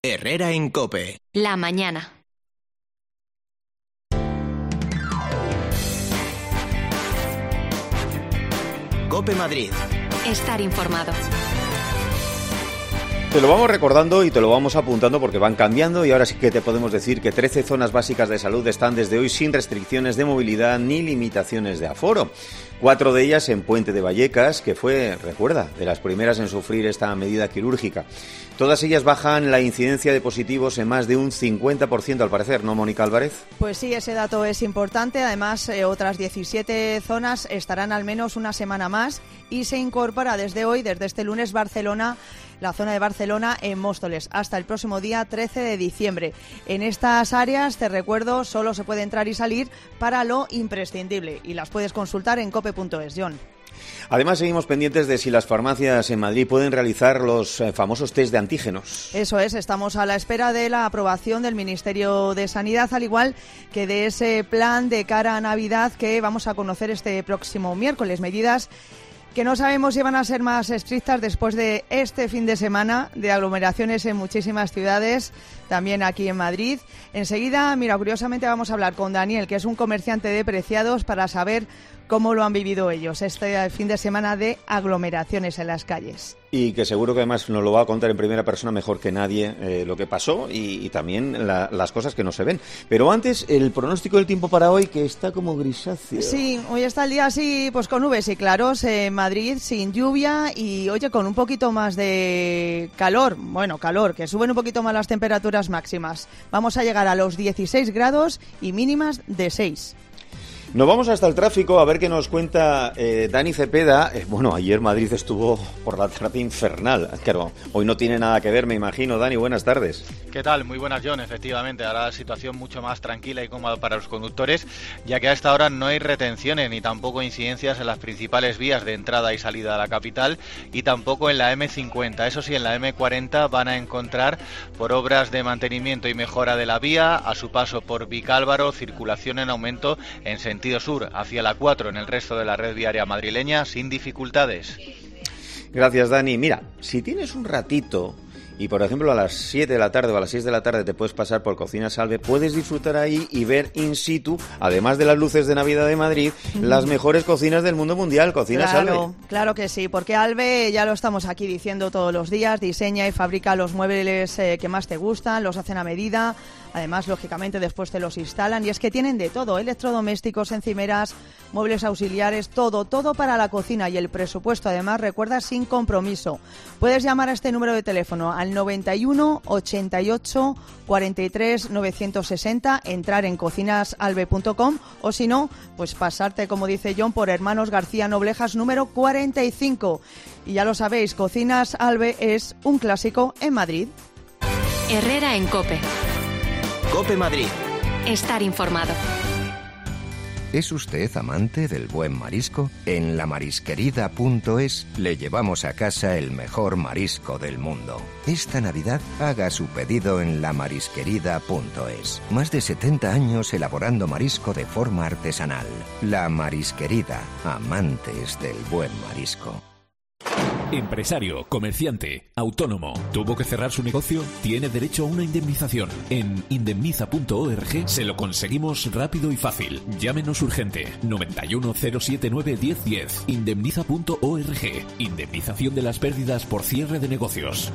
Herrera en COPE. La mañana. COPE Madrid. Estar informado. Te lo vamos recordando y te lo vamos apuntando porque van cambiando y ahora sí que te podemos decir que 13 zonas básicas de salud están desde hoy sin restricciones de movilidad ni limitaciones de aforo. 4 de ellas en Puente de Vallecas, que fue, recuerda, de las primeras en sufrir esta medida quirúrgica. Todas ellas bajan la incidencia de positivos en más de un 50% al parecer, ¿no, Mónica Álvarez? Pues sí, ese dato es importante. Además, otras 17 zonas estarán al menos una semana más y se incorpora desde hoy, desde este lunes, Barcelona, la zona de Barcelona en Móstoles, hasta el próximo día 13 de diciembre. En estas áreas, te recuerdo, solo se puede entrar y salir para lo imprescindible y las puedes consultar en cope.es, John. Además, seguimos pendientes de si las farmacias en Madrid pueden realizar los famosos test de antígenos. Eso es, estamos a la espera de la aprobación del Ministerio de Sanidad, al igual que de ese plan de cara a Navidad que vamos a conocer este próximo miércoles. Medidas que no sabemos si van a ser más estrictas después de este fin de semana de aglomeraciones en muchísimas ciudades, también aquí en Madrid. Enseguida, mira, curiosamente vamos a hablar con Daniel, que es un comerciante de preciados, para saber cómo lo han vivido ellos este fin de semana de aglomeraciones en las calles. Y que seguro que además nos lo va a contar en primera persona mejor que nadie lo que pasó y también las cosas que no se ven. Pero antes, el pronóstico del tiempo para hoy, que está como grisáceo. Sí, hoy está el día así, pues con nubes y claros en Madrid, sin lluvia y, oye, con un poquito más de calor. Bueno, calor, que suben un poquito más las temperaturas máximas. Vamos a llegar a los 16 grados y mínimas de 6. Nos vamos hasta el tráfico a ver qué nos cuenta Dani Cepeda. Bueno, ayer Madrid estuvo por la tarde infernal. Claro, hoy no tiene nada que ver, me imagino. Dani, buenas tardes. ¿Qué tal? Muy buenas, John. Efectivamente, ahora la situación mucho más tranquila y cómoda para los conductores, ya que a esta hora no hay retenciones ni tampoco incidencias en las principales vías de entrada y salida a la capital y tampoco en la M50. Eso sí, en la M40 van a encontrar, por obras de mantenimiento y mejora de la vía, a su paso por Vicálvaro, circulación en aumento en sentido sur hacia la 4 en el resto de la red viaria madrileña sin dificultades. Gracias, Dani. Mira, si tienes un ratito y, por ejemplo, a las 7 de la tarde o a las 6 de la tarde te puedes pasar por Cocinas Albe, puedes disfrutar ahí y ver in situ, además de las luces de Navidad de Madrid, las mejores cocinas del mundo mundial, Cocinas Albe. Claro que sí, porque Albe, ya lo estamos aquí diciendo todos los días, diseña y fabrica los muebles que más te gustan, los hacen a medida. Además, lógicamente, después te los instalan y es que tienen de todo, electrodomésticos, encimeras, muebles auxiliares, todo para la cocina y el presupuesto, además, recuerda, sin compromiso. Puedes llamar a este número de teléfono al 91 88 43 960, entrar en cocinasalbe.com o si no, pues pasarte, como dice John, por Hermanos García Noblejas número 45. Y ya lo sabéis, Cocinas Albe es un clásico en Madrid. Herrera en COPE. COPE Madrid. Estar informado. ¿Es usted amante del buen marisco? En lamarisquerida.es le llevamos a casa el mejor marisco del mundo. Esta Navidad haga su pedido en lamarisquerida.es. Más de 70 años elaborando marisco de forma artesanal. La Marisquerida, amantes del buen marisco. Empresario, comerciante, autónomo, ¿tuvo que cerrar su negocio? Tiene derecho a una indemnización. En indemniza.org se lo conseguimos rápido y fácil. Llámenos urgente. 91-079-1010. Indemniza.org. Indemnización de las pérdidas por cierre de negocios.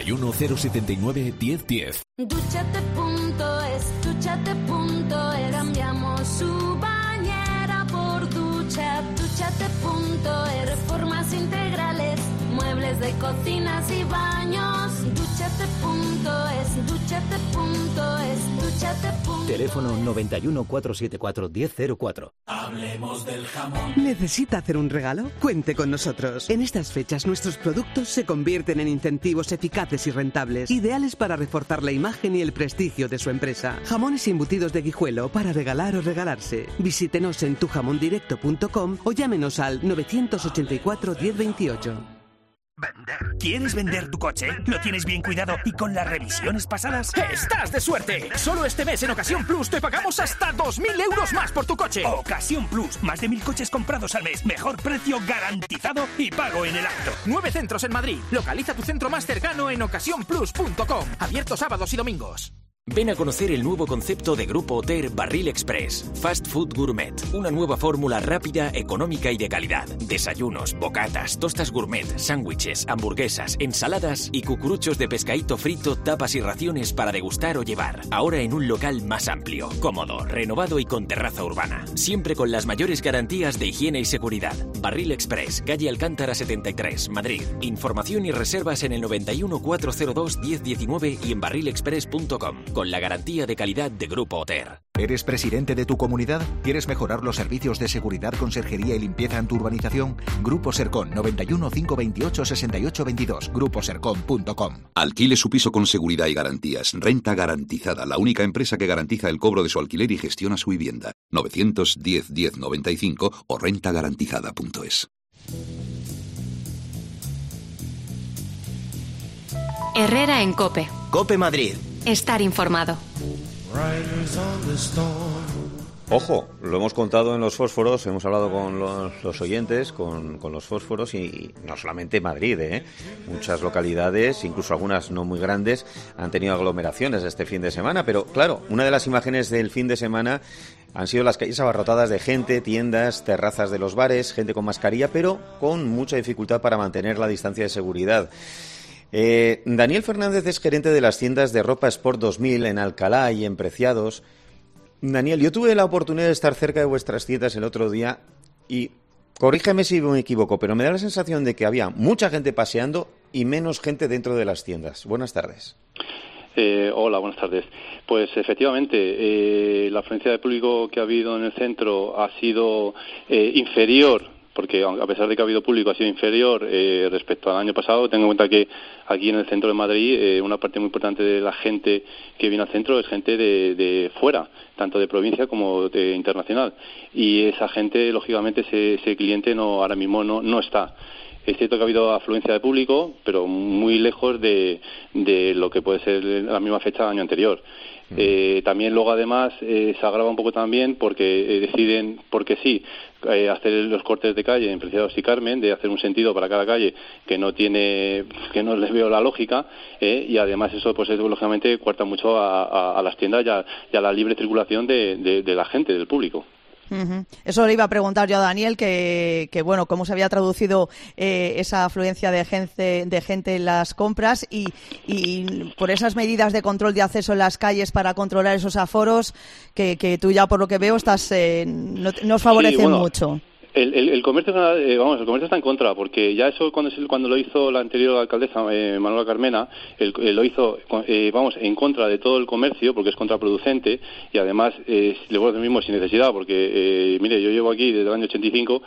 91-079-1010. Dúchate.es, dúchate.es. Cambiamos su bañera por ducha. Dúchate.es. Reformas integrales, muebles de cocinas y baños. Dúchate.es, dúchate.es, dúchate.es. Teléfono 91 474 1004. Hablemos del jamón. ¿Necesita hacer un regalo? Cuente con nosotros. En estas fechas nuestros productos se convierten en incentivos eficaces y rentables, ideales para reforzar la imagen y el prestigio de su empresa. Jamones y embutidos de Guijuelo para regalar o regalarse. Visítenos en tujamondirecto.com o llámenos al 984 1028. Vender. ¿Quieres vender tu coche? ¿Lo tienes bien cuidado y con las revisiones pasadas? ¡Estás de suerte! Solo este mes en Ocasión Plus te pagamos hasta 2.000 euros más por tu coche. Ocasión Plus. Más de 1.000 coches comprados al mes. Mejor precio garantizado y pago en el acto. 9 centros en Madrid. Localiza tu centro más cercano en ocasiónplus.com. Abierto sábados y domingos. Ven a conocer el nuevo concepto de Grupo Oter Barril Express, Fast Food Gourmet, una nueva fórmula rápida, económica y de calidad. Desayunos, bocatas, tostas gourmet, sándwiches, hamburguesas, ensaladas y cucuruchos de pescadito frito, tapas y raciones para degustar o llevar. Ahora en un local más amplio, cómodo, renovado y con terraza urbana. Siempre con las mayores garantías de higiene y seguridad. Barril Express, calle Alcántara 73, Madrid. Información y reservas en el 91 402 1019 y en barrilexpress.com. Con la garantía de calidad de Grupo Oter. ¿Eres presidente de tu comunidad? ¿Quieres mejorar los servicios de seguridad, conserjería y limpieza en tu urbanización? Grupo Sercon, 91 528 68 22. gruposercon.com. Alquile su piso con seguridad y garantías. Renta Garantizada, la única empresa que garantiza el cobro de su alquiler y gestiona su vivienda. 910 1095 o rentagarantizada.es. Herrera en COPE. COPE Madrid. Estar informado. Ojo, lo hemos contado en los fósforos, hemos hablado con los oyentes, con los fósforos y no solamente Madrid, muchas localidades, incluso algunas no muy grandes, han tenido aglomeraciones este fin de semana, pero claro, una de las imágenes del fin de semana han sido las calles abarrotadas de gente, tiendas, terrazas de los bares, gente con mascarilla, pero con mucha dificultad para mantener la distancia de seguridad. Daniel Fernández es gerente de las tiendas de ropa Sport 2000 en Alcalá y en Preciados. Daniel, yo tuve la oportunidad de estar cerca de vuestras tiendas el otro día y, corrígeme si me equivoco, pero me da la sensación de que había mucha gente paseando y menos gente dentro de las tiendas. Buenas tardes. Hola, buenas tardes. Pues efectivamente, la afluencia de público que ha habido en el centro ha sido inferior, porque a pesar de que ha habido público, ha sido inferior respecto al año pasado. Tengo en cuenta que aquí en el centro de Madrid una parte muy importante de la gente que viene al centro es gente de fuera, tanto de provincia como de internacional. Y esa gente, lógicamente, ese cliente ahora mismo no está. Es cierto que ha habido afluencia de público, pero muy lejos de lo que puede ser la misma fecha del año anterior. También luego además se agrava un poco también porque deciden, porque sí, hacer los cortes de calle en Preciados y Carmen, de hacer un sentido para cada calle que no les veo la lógica, y además eso pues lógicamente cuarta mucho a las tiendas y a la libre circulación de la gente, del público. Uh-huh. Eso le iba a preguntar yo a Daniel, que bueno, cómo se había traducido esa afluencia de gente en las compras y por esas medidas de control de acceso en las calles para controlar esos aforos que tú ya, por lo que veo, no os favorecen mucho. El comercio, el comercio está en contra, porque ya eso cuando lo hizo la anterior alcaldesa Manuela Carmena, lo hizo en contra de todo el comercio, porque es contraproducente y además le voy a decir mismo sin necesidad, porque mire, yo llevo aquí desde el año 85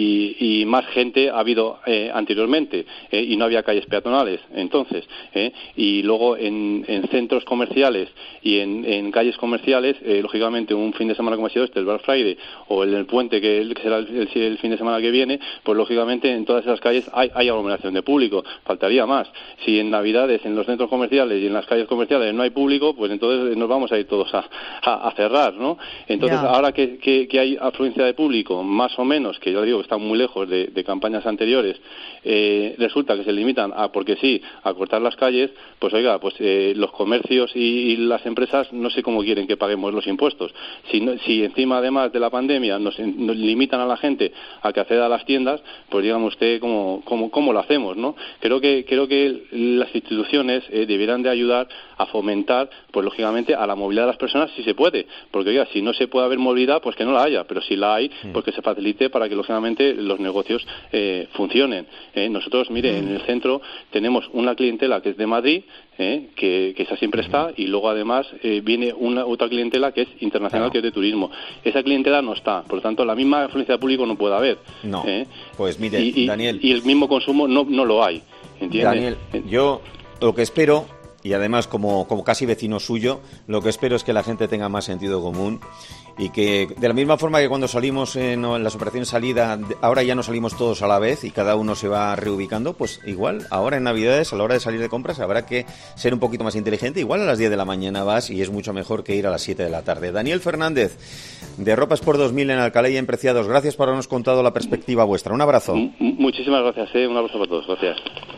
y más gente ha habido anteriormente y no había calles peatonales entonces, y luego en centros comerciales y en calles comerciales, lógicamente un fin de semana como ha sido el Black Friday o el puente que será el fin de semana que viene, pues lógicamente en todas esas calles hay aglomeración de público, faltaría más. Si en Navidades en los centros comerciales y en las calles comerciales no hay público, pues entonces nos vamos a ir todos a cerrar, ¿no? Entonces ahora que hay afluencia de público, más o menos, que yo digo que están muy lejos de campañas anteriores, resulta que se limitan porque sí, a cortar las calles, pues oiga, pues los comercios y las empresas no sé cómo quieren que paguemos los impuestos. Si encima además de la pandemia nos limitan a la gente a que acceda a las tiendas, pues dígame usted cómo lo hacemos, ¿no? Creo que las instituciones deberán de ayudar a fomentar, pues lógicamente, a la movilidad de las personas si se puede, porque oiga, si no se puede haber movilidad, pues que no la haya, pero si la hay, pues que se facilite para que lógicamente los negocios funcionen. Nosotros, mire, en el centro tenemos una clientela que es de Madrid, que esa siempre está, y luego además viene otra clientela que es internacional, que es de turismo. Esa clientela no está, por lo tanto la misma afluencia de público no puede haber. No, pues mire, Daniel, y el mismo consumo no lo hay, ¿entiende? Daniel, yo lo que espero y además como casi vecino suyo, lo que espero es que la gente tenga más sentido común y que de la misma forma que cuando salimos en las operaciones salida, ahora ya no salimos todos a la vez y cada uno se va reubicando, pues igual ahora en Navidades a la hora de salir de compras habrá que ser un poquito más inteligente. Igual a las 10 de la mañana vas y es mucho mejor que ir a las 7 de la tarde. Daniel Fernández, de Ropa Sport 2000 en Alcalá y en Preciados, gracias por habernos contado la perspectiva vuestra. Un abrazo. Muchísimas gracias, un abrazo para todos. Gracias.